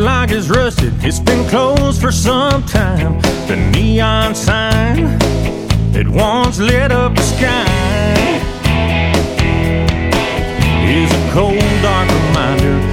like it's rusted, it's been closed for some time. The neon sign that once lit up the sky is a cold, dark reminder